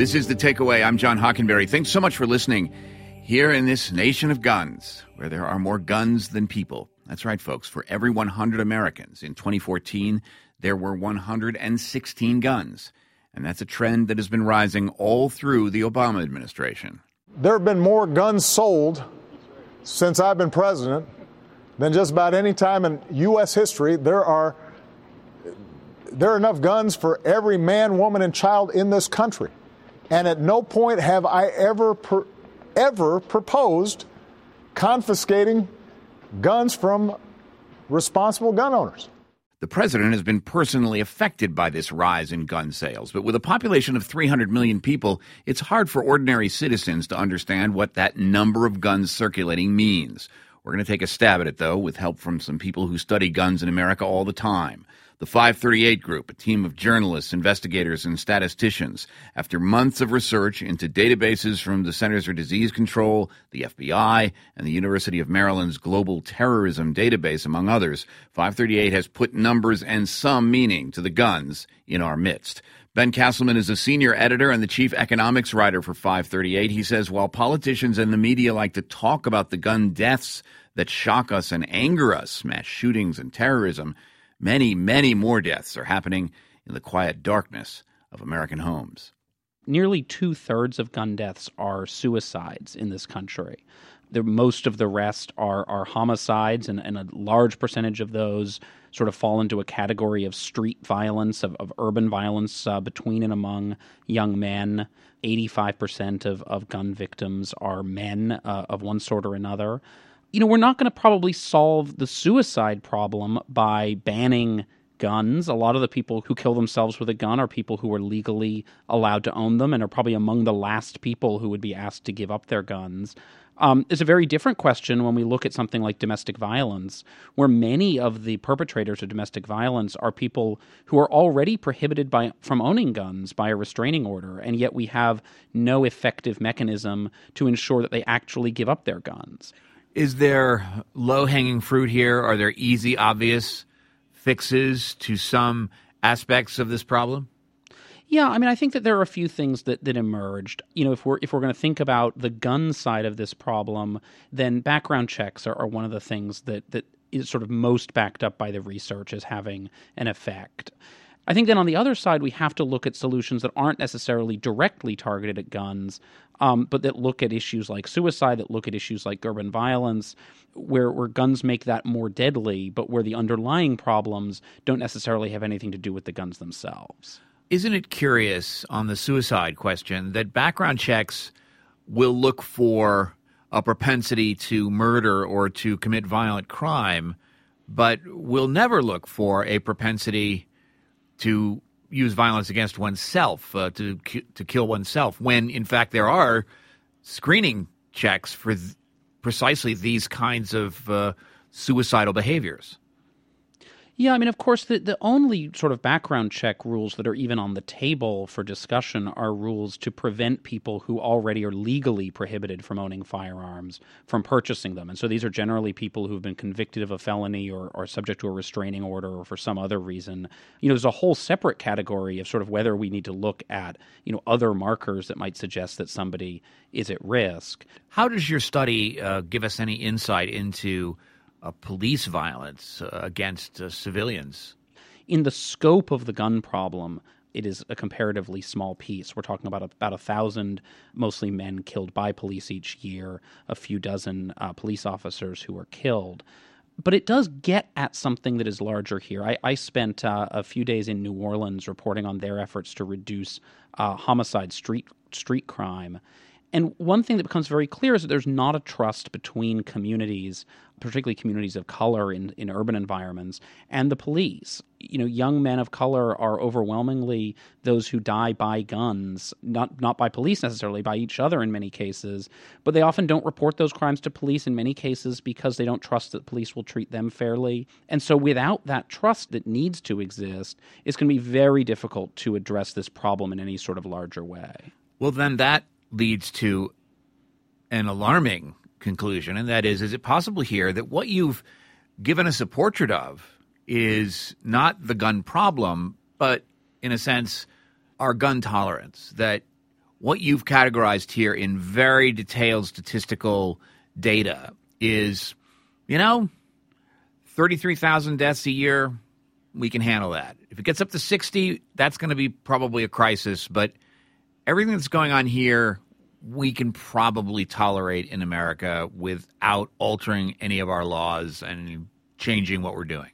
This is The Takeaway. I'm John Hockenberry. Thanks so much for listening here in this nation of guns, where there are more guns than people. That's right, folks. For every 100 Americans in 2014, there were 116 guns. And that's a trend that has been rising all through the Obama administration. There have been more guns sold since I've been president than just about any time in U.S. history. There are enough guns for every man, woman, and child in this country. And at no point have I ever proposed confiscating guns from responsible gun owners. The president has been personally affected by this rise in gun sales, but with a population of 300 million people, it's hard for ordinary citizens to understand what that number of guns circulating means. We're going to take a stab at it, though, with help from some people who study guns in America all the time. The 538 Group, a team of journalists, investigators, and statisticians, after months of research into databases from the Centers for Disease Control, the FBI, and the University of Maryland's Global Terrorism Database, among others, 538 has put numbers and some meaning to the guns in our midst. Ben Castleman is a senior editor and the chief economics writer for 538. He says while politicians and the media like to talk about the gun deaths that shock us and anger us, mass shootings and terrorism, many, many more deaths are happening in the quiet darkness of American homes. Nearly 2/3 of gun deaths are suicides in this country. Most of the rest are homicides, and a large percentage of those sort of fall into a category of street violence, of urban violence between and among young men. 85% of gun victims are men of one sort or another. You know, we're not going to probably solve the suicide problem by banning guns. A lot of the people who kill themselves with a gun are people who are legally allowed to own them and are probably among the last people who would be asked to give up their guns. It's a very different question when we look at something like domestic violence, where many of the perpetrators of domestic violence are people who are already prohibited from owning guns by a restraining order, and yet we have no effective mechanism to ensure that they actually give up their guns. Is there low-hanging fruit here? Are there easy, obvious fixes to some aspects of this problem? Yeah, I mean, I think that there are a few things that emerged. You know, if we're going to think about the gun side of this problem, then background checks are one of the things that is sort of most backed up by the research as having an effect. I think then on the other side, we have to look at solutions that aren't necessarily directly targeted at guns, but that look at issues like suicide, that look at issues like urban violence, where guns make that more deadly, but where the underlying problems don't necessarily have anything to do with the guns themselves. Isn't it curious on the suicide question that background checks will look for a propensity to murder or to commit violent crime, but will never look for a propensity to use violence against oneself, to kill oneself, when, in fact, there are screening checks for precisely these kinds of suicidal behaviors? Yeah, I mean, of course, the only sort of background check rules that are even on the table for discussion are rules to prevent people who already are legally prohibited from owning firearms from purchasing them. And so these are generally people who've been convicted of a felony or subject to a restraining order or for some other reason. You know, there's a whole separate category of sort of whether we need to look at, you know, other markers that might suggest that somebody is at risk. How does your study give us any insight into police violence against civilians? In the scope of the gun problem, it is a comparatively small piece. We're talking about 1,000, mostly men, killed by police each year, a few dozen police officers who are killed. But it does get at something that is larger here. I spent a few days in New Orleans reporting on their efforts to reduce homicide, street crime. And one thing that becomes very clear is that there's not a trust between communities, particularly communities of color in urban environments, and the police. You know, young men of color are overwhelmingly those who die by guns, not by police necessarily, by each other in many cases, but they often don't report those crimes to police in many cases because they don't trust that police will treat them fairly. And so without that trust that needs to exist, it's going to be very difficult to address this problem in any sort of larger way. Well, then that leads to an alarming conclusion, and that is it possible here that what you've given us a portrait of is not the gun problem, but in a sense, our gun tolerance, that what you've categorized here in very detailed statistical data is, 33,000 deaths a year, we can handle that. If it gets up to 60, that's going to be probably a crisis. But everything that's going on here, we can probably tolerate in America without altering any of our laws and changing what we're doing.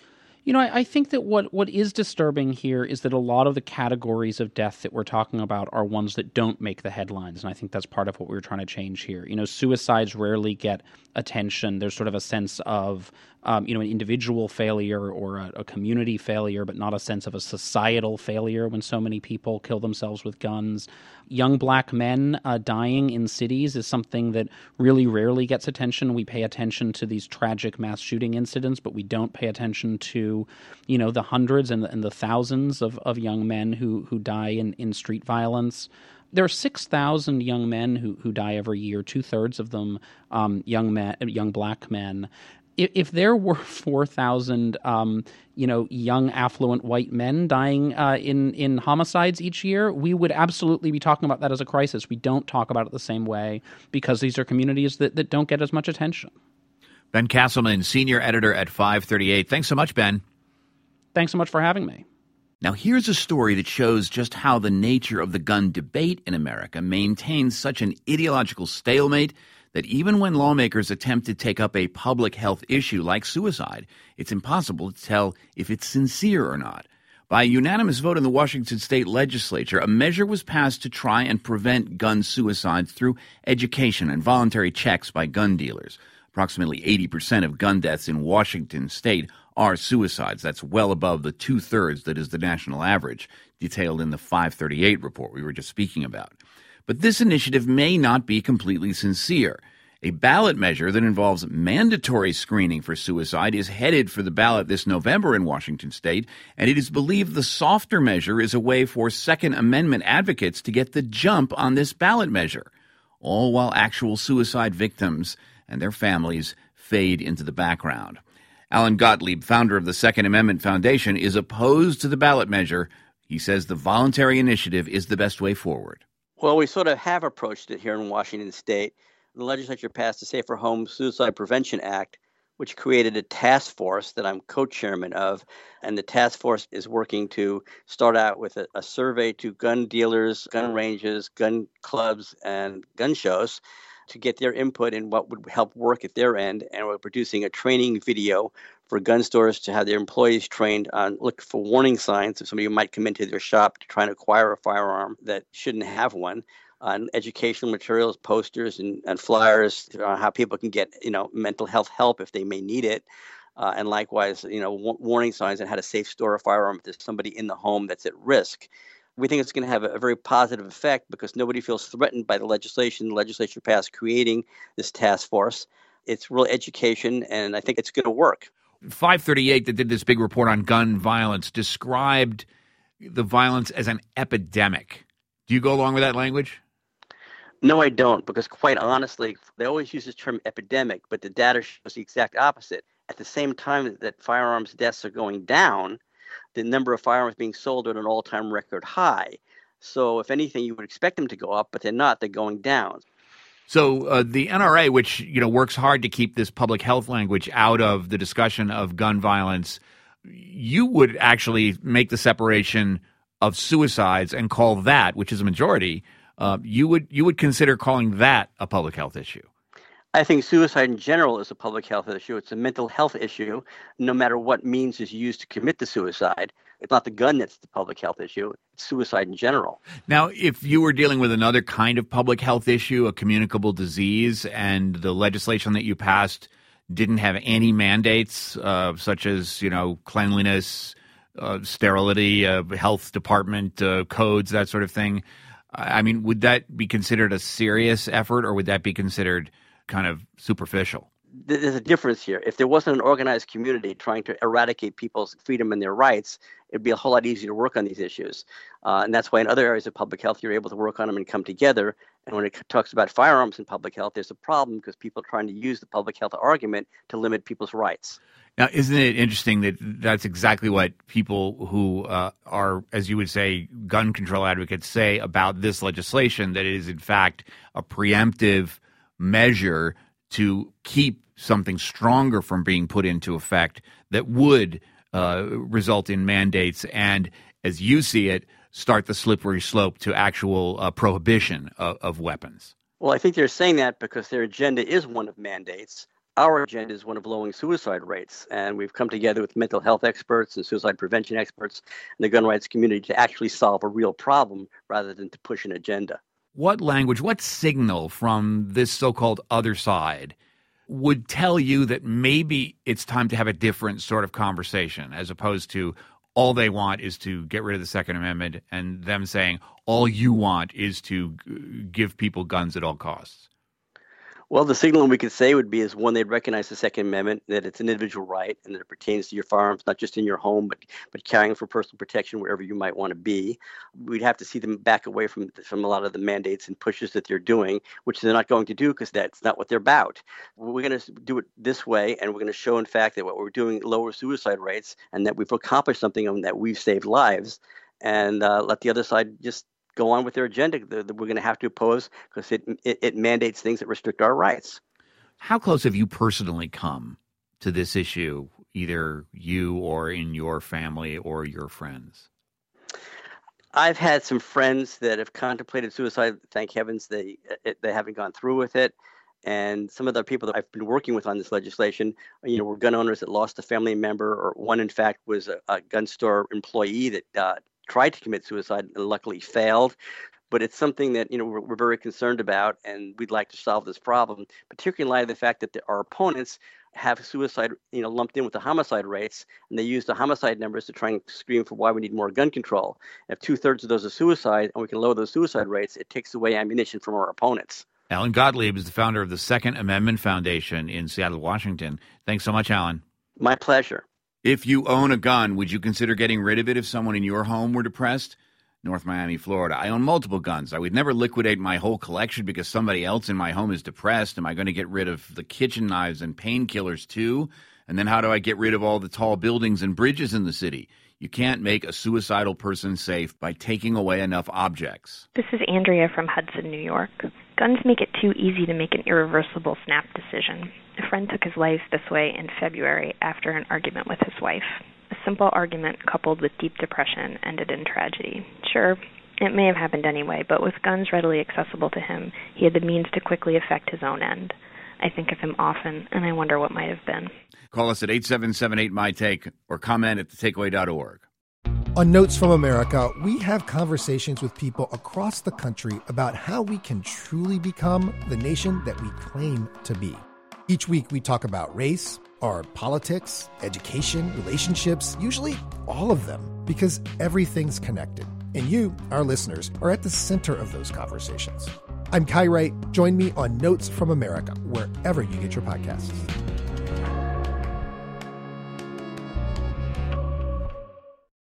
I think that what is disturbing here is that a lot of the categories of death that we're talking about are ones that don't make the headlines, and I think that's part of what we're trying to change here. Suicides rarely get attention. There's sort of a sense of, an individual failure or a community failure, but not a sense of a societal failure when so many people kill themselves with guns. Young black men dying in cities is something that really rarely gets attention. We pay attention to these tragic mass shooting incidents, but we don't pay attention to, the hundreds and the thousands of young men who die in street violence. There are 6,000 young men who die every year, 2/3 of them young black men. If there were 4,000, young affluent white men dying in homicides each year, we would absolutely be talking about that as a crisis. We don't talk about it the same way because these are communities that don't get as much attention. Ben Castleman, senior editor at 538. Thanks so much, Ben. Thanks so much for having me. Now, here's a story that shows just how the nature of the gun debate in America maintains such an ideological stalemate that even when lawmakers attempt to take up a public health issue like suicide, it's impossible to tell if it's sincere or not. By a unanimous vote in the Washington state legislature, a measure was passed to try and prevent gun suicides through education and voluntary checks by gun dealers. Approximately 80% of gun deaths in Washington state are suicides. That's well above the 2/3 that is the national average, detailed in the 538 report we were just speaking about. But this initiative may not be completely sincere. A ballot measure that involves mandatory screening for suicide is headed for the ballot this November in Washington state, and it is believed the softer measure is a way for Second Amendment advocates to get the jump on this ballot measure, all while actual suicide victims and their families fade into the background. Alan Gottlieb, founder of the Second Amendment Foundation, is opposed to the ballot measure. He says the voluntary initiative is the best way forward. Well, we sort of have approached it here in Washington state. The legislature passed the Safer Home Suicide Prevention Act, which created a task force that I'm co-chairman of. And the task force is working to start out with a survey to gun dealers, gun ranges, gun clubs, and gun shows to get their input in what would help work at their end. And we're producing a training video for gun stores to have their employees trained on look for warning signs if somebody might come into their shop to try and acquire a firearm that shouldn't have one. On educational materials, posters, and flyers on how people can get, mental health help if they may need it. And likewise, warning signs on how to safe store a firearm if there's somebody in the home that's at risk. We think it's going to have a very positive effect because nobody feels threatened by the legislation the legislature passed creating this task force. It's real education, and I think it's going to work. 538 that did this big report on gun violence described the violence as an epidemic. Do you go along with that language? No, I don't, because quite honestly, they always use this term epidemic, but the data shows the exact opposite. At the same time that firearms deaths are going down, the number of firearms being sold are at an all-time record high. So if anything, you would expect them to go up, but they're not. They're going down. So the NRA, which works hard to keep this public health language out of the discussion of gun violence, you would actually make the separation of suicides and call that, which is a majority, you would consider calling that a public health issue. I think suicide in general is a public health issue. It's a mental health issue, no matter what means is used to commit the suicide. It's not the gun that's the public health issue. It's suicide in general. Now, if you were dealing with another kind of public health issue, a communicable disease, and the legislation that you passed didn't have any mandates, such as, cleanliness, sterility, health department codes, that sort of thing, I mean, would that be considered a serious effort, or would that be considered kind of superficial? there's a difference here. If there wasn't an organized community trying to eradicate people's freedom and their rights, it'd be a whole lot easier to work on these issues. And that's why in other areas of public health, you're able to work on them and come together. And when it talks about firearms in public health, there's a problem because people are trying to use the public health argument to limit people's rights. Now, isn't it interesting that that's exactly what people who are, as you would say, gun control advocates say about this legislation, that it is in fact a preemptive measure to keep something stronger from being put into effect that would result in mandates and, as you see it, start the slippery slope to actual prohibition of weapons? Well, I think they're saying that because their agenda is one of mandates. Our agenda is one of lowering suicide rates, and we've come together with mental health experts and suicide prevention experts and the gun rights community to actually solve a real problem rather than to push an agenda. What language, what signal from this so-called other side would tell you that maybe it's time to have a different sort of conversation, as opposed to all they want is to get rid of the Second Amendment and them saying all you want is to give people guns at all costs? Well, the signal we could say would be is one, they'd recognize the Second Amendment, that it's an individual right and that it pertains to your firearms, not just in your home, but carrying for personal protection wherever you might want to be. We'd have to see them back away from a lot of the mandates and pushes that they're doing, which they're not going to do because that's not what they're about. We're going to do it this way, and we're going to show, in fact, that what we're doing lowers suicide rates and that we've accomplished something and that we've saved lives, and let the other side just go on with their agenda that we're going to have to oppose because it mandates things that restrict our rights. How close have you personally come to this issue, either you or in your family or your friends? I've had some friends that have contemplated suicide. Thank heavens they haven't gone through with it. And some of the people that I've been working with on this legislation, were gun owners that lost a family member, or one, in fact, was a gun store employee that tried to commit suicide and luckily failed. But it's something that, we're very concerned about, and we'd like to solve this problem, particularly in light of the fact that our opponents have suicide, lumped in with the homicide rates, and they use the homicide numbers to try and scream for why we need more gun control. If 2/3 of those are suicide and we can lower those suicide rates, it takes away ammunition from our opponents. Alan Gottlieb is the founder of the Second Amendment Foundation in Seattle, Washington. Thanks so much, Alan. My pleasure. If you own a gun, would you consider getting rid of it if someone in your home were depressed? North Miami, Florida. I own multiple guns. I would never liquidate my whole collection because somebody else in my home is depressed. Am I going to get rid of the kitchen knives and painkillers too? And then how do I get rid of all the tall buildings and bridges in the city? You can't make a suicidal person safe by taking away enough objects. This is Andrea from Hudson, New York. Guns make it too easy to make an irreversible snap decision. A friend took his life this way in February after an argument with his wife. A simple argument coupled with deep depression ended in tragedy. Sure, it may have happened anyway, but with guns readily accessible to him, he had the means to quickly effect his own end. I think of him often, and I wonder what might have been. Call us at 877-8MY-TAKE or comment at thetakeaway.org. On Notes from America, we have conversations with people across the country about how we can truly become the nation that we claim to be. Each week we talk about race, our politics, education, relationships, usually all of them, because everything's connected. And you, our listeners, are at the center of those conversations. I'm Kai Wright. Join me on Notes from America, wherever you get your podcasts.